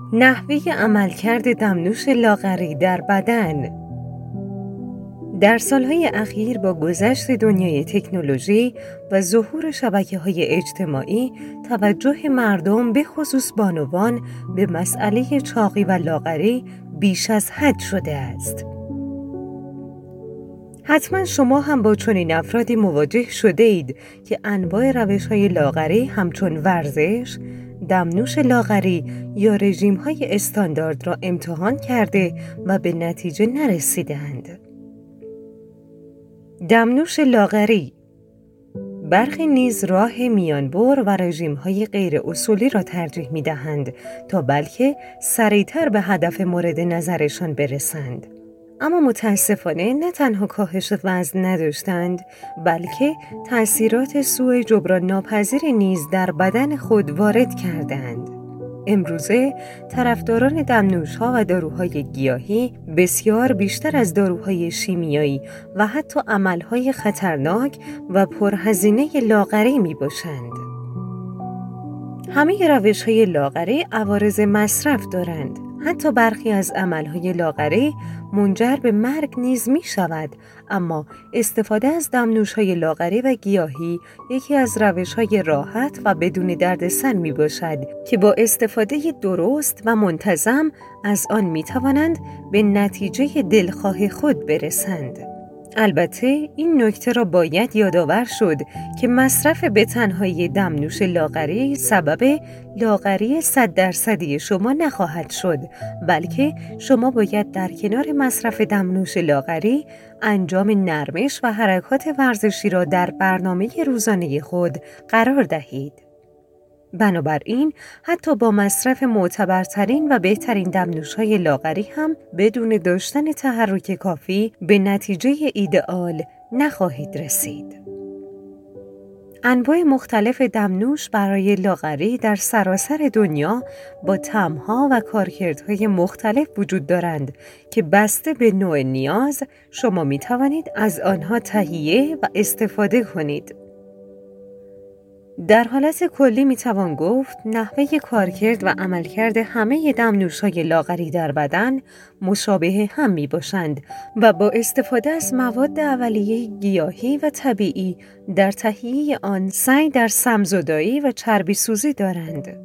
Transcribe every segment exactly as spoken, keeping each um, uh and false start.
نحوه عملکرد دمنوش لاغری در بدن. در سالهای اخیر با گذشت دنیای تکنولوژی و ظهور شبکه‌های اجتماعی، توجه مردم به خصوص بانوان به مسئله چاقی و لاغری بیش از حد شده است. حتما شما هم با چنین افرادی مواجه شده اید که انواع روش‌های لاغری همچون ورزش، دمنوش لاغری یا رژیم‌های استاندارد را امتحان کرده و به نتیجه نرسیدند. دمنوش لاغری. برخی نیز راه میانبر و رژیم‌های غیر اصولی را ترجیح می‌دهند تا بلکه سریعتر به هدف مورد نظرشان برسند. اما متاسفانه نه تنها کاهش وزن نداشتند، بلکه تأثیرات سوء جبران ناپذیری نیز در بدن خود وارد کردند. امروزه طرفداران دمنوش‌ها و داروهای گیاهی بسیار بیشتر از داروهای شیمیایی و حتی عملهای خطرناک و پرهزینه لاغری میباشند. همه روش‌های لاغری عوارض مصرف دارند. حتی برخی از عملهای لاغری منجر به مرگ نیز می شود، اما استفاده از دمنوش‌های لاغری و گیاهی یکی از روش‌های راحت و بدون دردسر می باشد که با استفاده درست و منتظم از آن می توانند به نتیجه دلخواه خود برسند. البته این نکته را باید یادآور شد که مصرف به تنهایی دمنوش لاغری سبب لاغری صد درصدی شما نخواهد شد، بلکه شما باید در کنار مصرف دمنوش لاغری انجام نرمش و حرکات ورزشی را در برنامه روزانه خود قرار دهید. بنابراین حتی با مصرف معتبرترین و بهترین دمنوش‌های لاغری هم بدون داشتن تحرک کافی به نتیجه ایدئال نخواهید رسید. انواع مختلف دمنوش برای لاغری در سراسر دنیا با طعم‌ها و کارکردهای مختلف وجود دارند که بسته به نوع نیاز شما می توانید از آنها تهیه و استفاده کنید. در حالت کلی می توان گفت نحوه کارکرد و عملکرد همه دمنوش‌های لاغری در بدن مشابه هم می باشند و با استفاده از مواد اولیه گیاهی و طبیعی در تهیه آن سعی در سم‌زدایی و چربی سوزی دارند.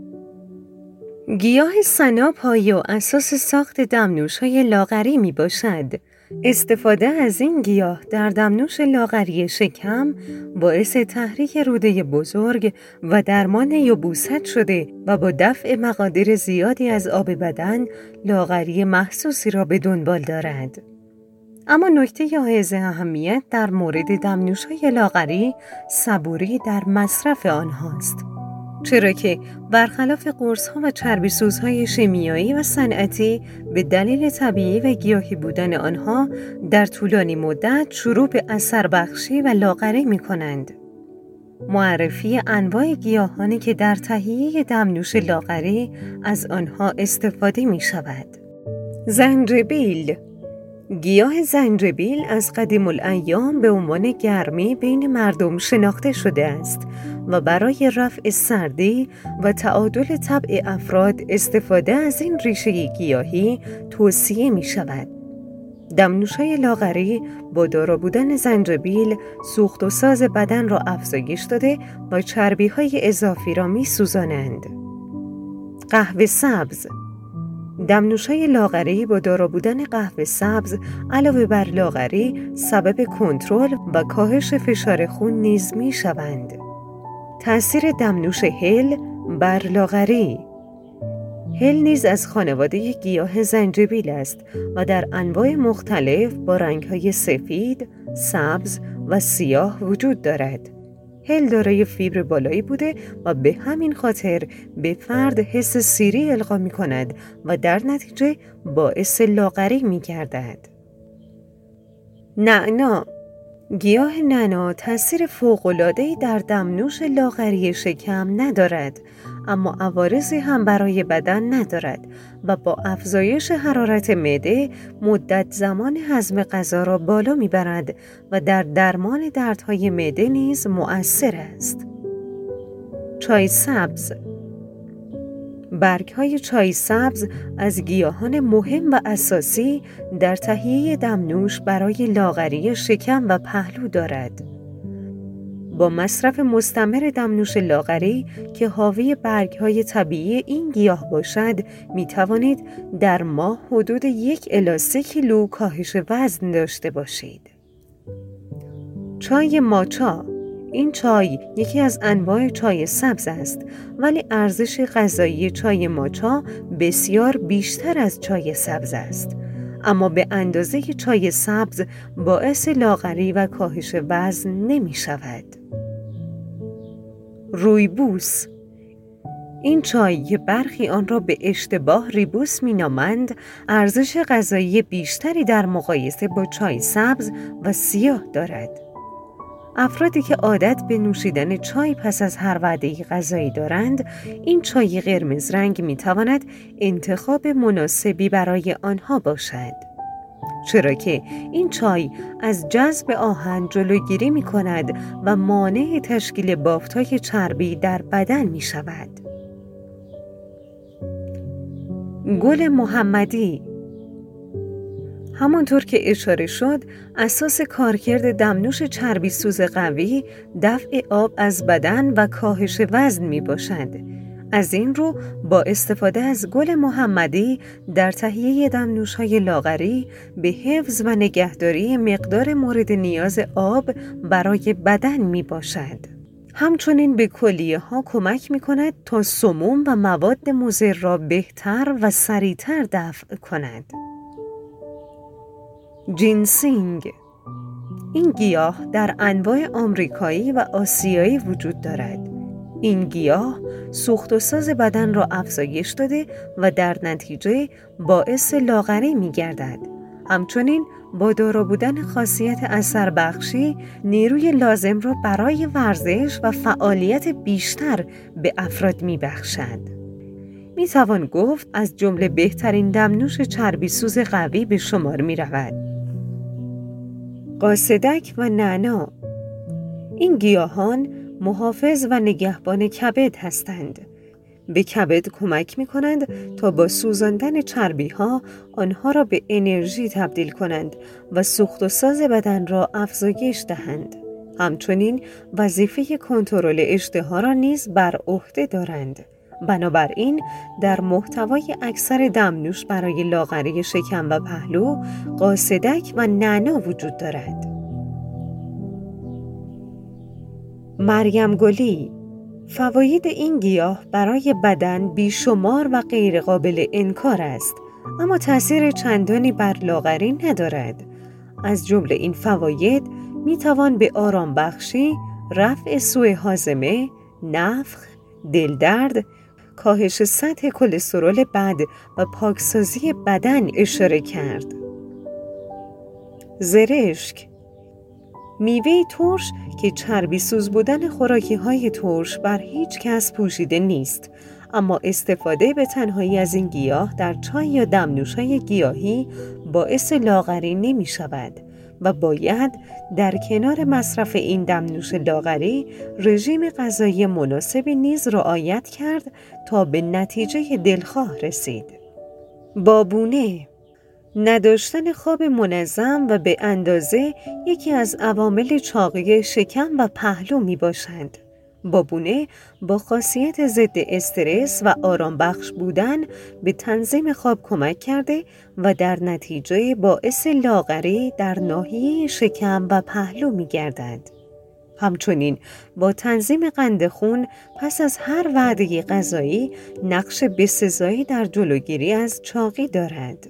گیاه سنا پایه و اساس ساخت دمنوش‌های لاغری می باشد. استفاده از این گیاه در دمنوش لاغری شکم باعث تحریک روده بزرگ و درمان یبوست شده و با دفع مقادیر زیادی از آب بدن لاغری محسوسی را به دنبال دارد. اما نکته حائز اهمیت در مورد دمنوش‌های لاغری صبوری در مصرف آنهاست، چرا که برخلاف قرص‌ها و چربی‌سوزهای شیمیایی و صنعتی به دلیل طبیعی و گیاهی بودن آنها در طولانی مدت شروع به اثر بخشی و لاغری می‌کنند. معرفی انواع گیاهانی که در تهیه دمنوش لاغری از آنها استفاده می‌شود. زنجبیل. گیاه زنجبیل از قدیم الایام به عنوان گرمی بین مردم شناخته شده است و برای رفع سردی و تعادل طبع افراد استفاده از این ریشه گیاهی توصیه می شود. دمنوش‌های لاغری با دارا بودن زنجبیل سوخت و ساز بدن را افزایش داده و چربی‌های اضافی را می سوزانند. قهوه سبز. دمنوش‌های لاغری با دارا بودن قهوه سبز علاوه بر لاغری سبب کنترل و کاهش فشار خون نیز می شوند. تأثیر دمنوش هل بر لاغری. هل نیز از خانواده گیاه زنجبیل است و در انواع مختلف با رنگ‌های سفید، سبز و سیاه وجود دارد. هل دارای فیبر بالایی بوده و به همین خاطر به فرد حس سیری القا می کند و در نتیجه باعث لاغری می گردد. نعنا. گیاه نعنا تأثیر فوق‌العاده‌ای در دمنوش لاغری شکم ندارد، اما عوارضی هم برای بدن ندارد و با افزایش حرارت معده مدت زمان هضم غذا را بالا میبرد و در درمان دردهای معده نیز مؤثر است. چای سبز. برگ‌های چای سبز از گیاهان مهم و اساسی در تهیه دمنوش برای لاغری شکم و پهلو دارد. با مصرف مستمر دمنوش لاغری که حاوی برگ‌های طبیعی این گیاه باشد، می توانید در ماه حدود یک الی سه کیلو کاهش وزن داشته باشید. چای ماچا. این چای یکی از انواع چای سبز است، ولی ارزش غذایی چای ماچا بسیار بیشتر از چای سبز است، اما به اندازه چای سبز باعث لاغری و کاهش وزن نمی شود. رویبوس. این چای که برخی آن را به اشتباه ریبوس می نامند، ارزش غذایی بیشتری در مقایسه با چای سبز و سیاه دارد. افرادی که عادت به نوشیدن چای پس از هر وعده غذایی دارند، این چای قرمز رنگ می تواند انتخاب مناسبی برای آنها باشد، چرا که این چای از جذب آهن جلوگیری می کند و مانع تشکیل بافت‌های چربی در بدن می شود. گل محمدی. همانطور که اشاره شد، اساس کارکرد دمنوش چربی سوز قوی دفع آب از بدن و کاهش وزن می باشد. از این رو با استفاده از گل محمدی در تهیه دمنوش‌های لاغری به حفظ و نگهداری مقدار مورد نیاز آب برای بدن می باشد. همچنین به کلیه ها کمک می کند تا سموم و مواد مضر را بهتر و سریعتر دفع کند. جینسینگ. این گیاه در انواع آمریکایی و آسیایی وجود دارد. این گیاه سوخت و ساز بدن را افزایش داده و در نتیجه باعث لاغری می گردد. همچنین با دارا بودن خاصیت اثر بخشی، نیروی لازم را برای ورزش و فعالیت بیشتر به افراد می بخشد. می توان گفت از جمله بهترین دمنوش چربی سوز قوی به شمار می رود. قاصدک و نعنا. این گیاهان محافظ و نگهبان کبد هستند. به کبد کمک می کنند تا با سوزاندن چربی ها آنها را به انرژی تبدیل کنند و سوخت و ساز بدن را افزایش دهند. همچنین وظیفه کنترل اشتها را نیز بر عهده دارند. بنابراین در محتوای اکثر دمنوش برای لاغری شکم و پهلو قاصدک و نعنا وجود دارد. مریم گلی. فواید این گیاه برای بدن بیشمار و غیر قابل انکار است، اما تأثیر چندانی بر لاغری ندارد. از جمله این فواید می توان به آرام بخشی، رفع سوء هاضمه، نفخ، دلدرد، کاهش سطح کلسترول بد و پاکسازی بدن اشاره کرد. زرشک. میوه ترش که چربی سوز بودن خوراکی های ترش بر هیچ کس پوشیده نیست، اما استفاده به تنهایی از این گیاه در چای یا دمنوش های گیاهی باعث لاغری نمی شود و باید در کنار مصرف این دمنوش لاغری رژیم غذایی مناسبی نیز رعایت کرد تا به نتیجه دلخواه رسید. بابونه. نداشتن خواب منظم و به اندازه یکی از عوامل چاقی شکم و پهلو می باشند. بابونه با خاصیت ضد استرس و آرام بخش بودن به تنظیم خواب کمک کرده و در نتیجه باعث لاغری در ناحیه شکم و پهلو می گردد. همچنین با تنظیم قند خون پس از هر وعده غذایی نقش بسزایی در جلوگیری از چاقی دارد.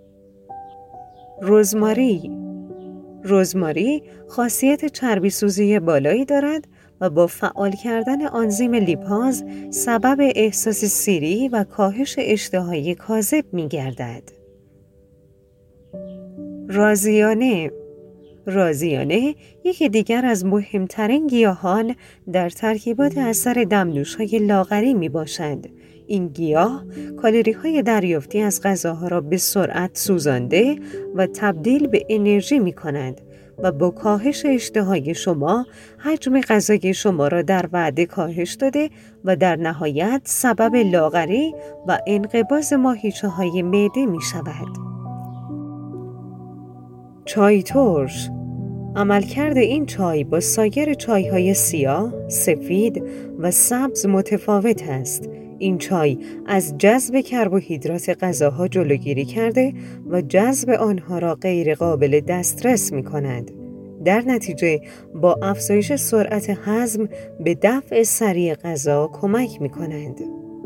رزماری. رزماری خاصیت چربی سوزی بالایی دارد و با فعال کردن آنزیم لیپاز سبب احساس سیری و کاهش اشتهای کاذب می گردد. رازیانه. رازیانه یکی دیگر از مهمترین گیاهان در ترکیبات اثر دمنوش‌های لاغری می باشند. این گیاه کالری‌های دریافتی از غذاها را به سرعت سوزانده و تبدیل به انرژی می کند و با کاهش اشتهای شما حجم غذای شما را در وعده کاهش داده و در نهایت سبب لاغری و انقباض ماهیچه های معده می شود. چای ترش. عملکرد این چای با سایر چای‌های سیاه، سفید و سبز متفاوت است. این چای از جذب کربوهیدرات غذاها جلوگیری کرده و جذب آنها را غیر قابل دسترس می کند. در نتیجه با افزایش سرعت هضم به دفع سریع غذا کمک می کند.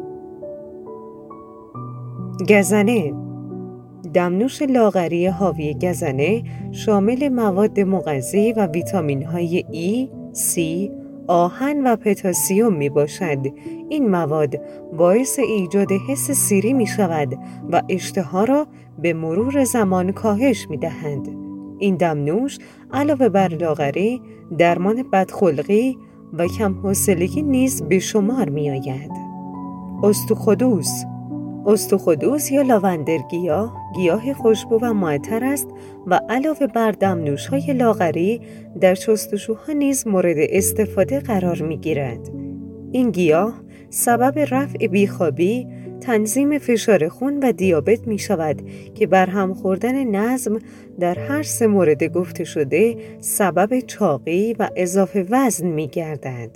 گزنه. دمنوش لاغری حاوی گزنه شامل مواد مغذی و ویتامین‌های ای، سی، آهن و پتاسیم می باشد. این مواد باعث ایجاد حس سیری می شود و اشتها را به مرور زمان کاهش می دهند. این دمنوش علاوه بر لاغری، درمان بدخلقی و کم حوصلگی نیز به شمار می آید. استوخودوس. استوخودوس یا لاوندر گیاه، گیاه خوشبو و معطر است و علاوه بر دمنوش‌های لاغری در شستشوها نیز مورد استفاده قرار می‌گیرد. این گیاه سبب رفع بیخوابی، تنظیم فشار خون و دیابت می‌شود که برهم خوردن نظم در هر سه مورد گفته شده سبب چاقی و اضافه وزن می‌گردد.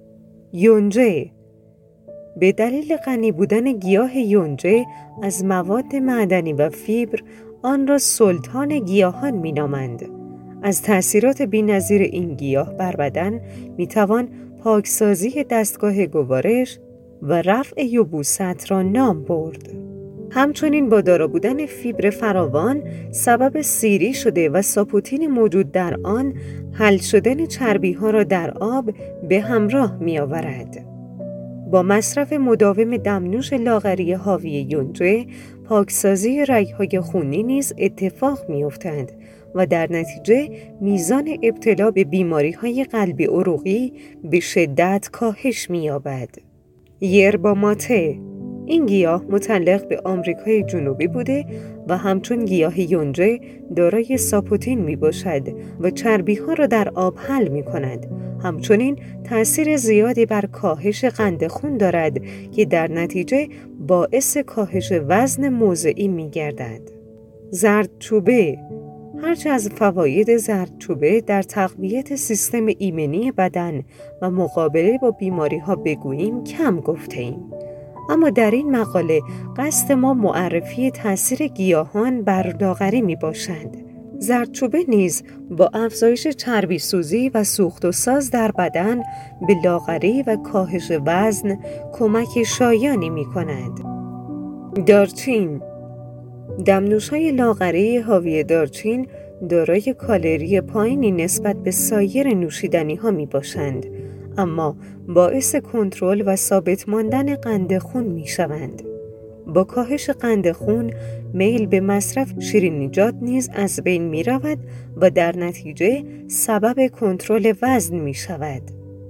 یونجه. به دلیل غنی بودن گیاه یونجه از مواد معدنی و فیبر آن را سلطان گیاهان می‌نامند. از تأثیرات بی‌نظیر این گیاه بر بدن می‌توان پاکسازی دستگاه گوارش و رفع یبوست را نام برد. همچنین با دارا بودن فیبر فراوان سبب سیری شده و ساپوتین موجود در آن حل شدن چربی‌ها را در آب به همراه می‌آورد. با مصرف مداوم دمنوش لاغری حاوی یونجه، پاکسازی رگ‌های خونی نیز اتفاق می‌افتد و در نتیجه میزان ابتلا به بیماری‌های قلبی عروقی به شدت کاهش می‌یابد. yerba mate. این گیاه متعلق به آمریکای جنوبی بوده و همچون گیاه یونجه دارای ساپوتین می باشد و چربی ها را در آب حل می کند. همچنین تأثیر زیادی بر کاهش قند خون دارد که در نتیجه باعث کاهش وزن موضعی می گردد. زردچوبه. هرچه از فواید زردچوبه در تقویت سیستم ایمنی بدن و مقابله با بیماری ها بگوییم کم گفته ایم. اما در این مقاله قصد ما معرفی تأثیر گیاهان بر لاغری می باشد. زردچوبه نیز با افزایش چربی سوزی و سوخت و ساز در بدن به لاغری و کاهش وزن کمک شایانی می کند. دارچین. دمنوش‌های لاغری حاوی دارچین دارای کالری پایینی نسبت به سایر نوشیدنی‌ها می‌باشند، اما باعث کنترل و ثابت ماندن قند خون می‌شوند. با کاهش قند خون، میل به مصرف شیرینیجات نیز از بین می‌رود و در نتیجه سبب کنترل وزن می‌شود.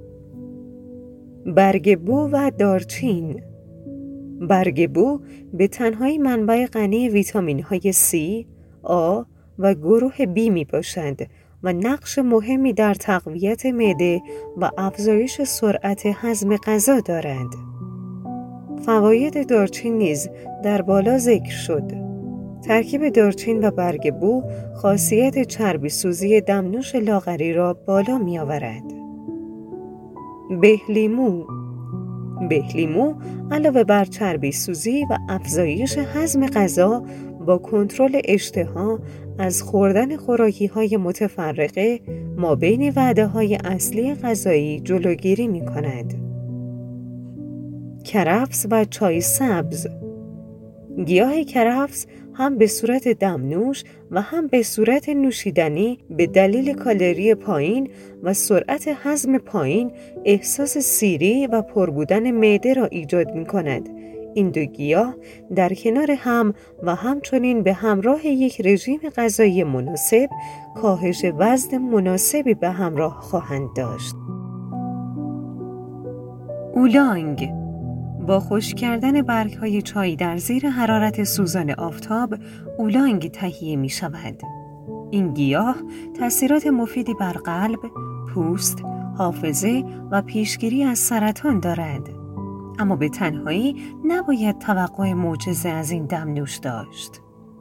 برگ بو و دارچین. برگ بو به تنهایی منبع غنی ویتامین های C، آ و گروه B می باشند و نقش مهمی در تقویت معده و افزایش سرعت هضم غذا دارند. فواید دارچین نیز در بالا ذکر شد. ترکیب دارچین و برگ بو خاصیت چربی سوزی دمنوش لاغری را بالا می آورد. بهلیمو. بهلیمو علاوه بر چربی سوزی و افزایش هضم غذا با کنترل اشتها از خوردن خوراکی‌های متفرقه ما بین وعده‌های اصلی غذایی جلوگیری می‌کند. کرفس و چای سبز. گیاه کرفس هم به صورت دمنوش و هم به صورت نوشیدنی به دلیل کالری پایین و سرعت هضم پایین احساس سیری و پر بودن معده را ایجاد می کند. این دو گیاه در کنار هم و همچنین به همراه یک رژیم غذایی مناسب کاهش وزن مناسبی به همراه خواهند داشت. اولانگ. با خشک کردن برگ‌های چای در زیر حرارت سوزان آفتاب، اولانگ تهیه می شود. این گیاه تأثیرات مفیدی بر قلب، پوست، حافظه و پیشگیری از سرطان دارد. اما به تنهایی نباید توقع معجزه از این دمنوش داشت.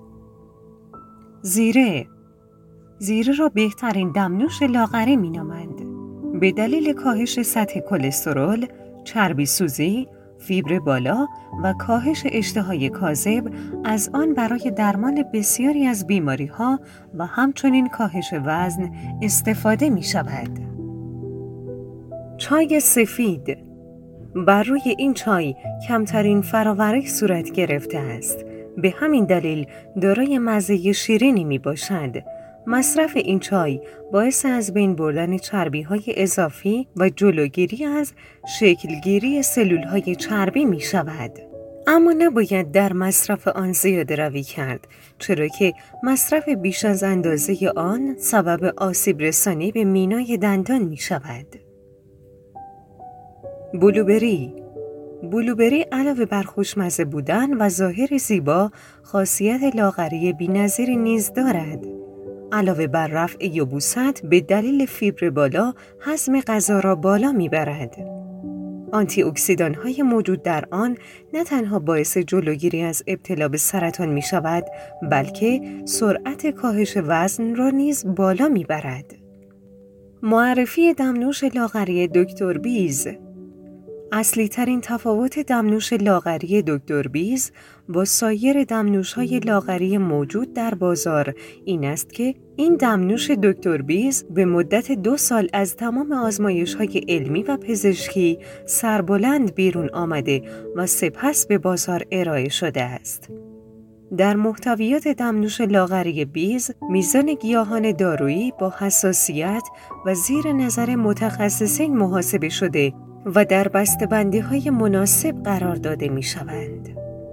زیره زیره را بهترین دمنوش لاغری می‌نامند. به دلیل کاهش سطح کلسترول، چربی سوزی، فیبر بالا و کاهش اشتهای کاذب از آن برای درمان بسیاری از بیماری‌ها و همچنین کاهش وزن استفاده می‌شود. چای سفید. بر روی این چای کمترین فراوری صورت گرفته است. به همین دلیل دارای مزه شیرینی می باشد. مصرف این چای باعث از بین بردن چربی‌های اضافی و جلوگیری از شکلگیری سلول‌های چربی می شود. اما نباید در مصرف آن زیاده روی کرد، چرا که مصرف بیش از اندازه آن سبب آسیب رسانی به مینای دندان می شود. بلوبری بلوبری علاوه بر خوشمزه بودن و ظاهر زیبا، خاصیت لاغری بی‌نظیری نیز دارد. علاوه بر رفع یبوست، به دلیل فیبر بالا هضم غذا را بالا میبرد. آنتی اکسیدان های موجود در آن نه تنها باعث جلوگیری از ابتلا به سرطان می شود، بلکه سرعت کاهش وزن را نیز بالا میبرد. معرفی دمنوش لاغری دکتر بیز. اصلی ترین تفاوت دمنوش لاغری دکتر بیز با سایر دمنوش‌های لاغری موجود در بازار این است که این دمنوش دکتر بیز به مدت دو سال از تمام آزمایش‌های علمی و پزشکی سربلند بیرون آمده و سپس به بازار ارائه شده است. در محتویات دمنوش لاغری بیز، میزان گیاهان دارویی با حساسیت و زیر نظر متخصصین محاسبه شده و در بسته‌بندی‌های مناسب قرار داده می‌شوند.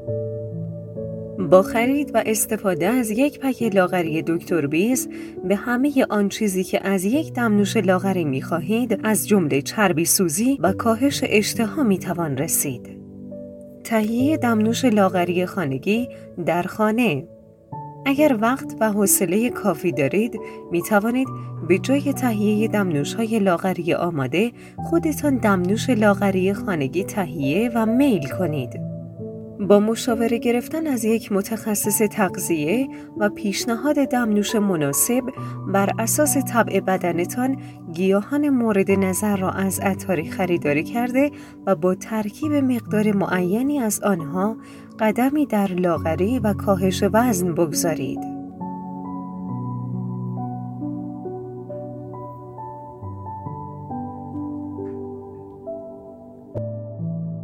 با خرید و استفاده از یک پک لاغری دکتر بیز به همه آن چیزی که از یک دمنوش لاغری می‌خواهید، از جمله چربی سوزی و کاهش اشتها می‌توان رسید. تهیه دمنوش لاغری خانگی در خانه. اگر وقت و حوصله کافی دارید، می توانید به جای تهیه دمنوش‌های لاغری آماده، خودتان دمنوش لاغری خانگی تهیه و میل کنید. با مشاوره گرفتن از یک متخصص تغذیه و پیشنهاد دمنوش مناسب، بر اساس طبع بدنتان گیاهان مورد نظر را از عطاری خریداری کرده و با ترکیب مقدار معینی از آنها قدمی در لاغری و کاهش وزن بگذارید.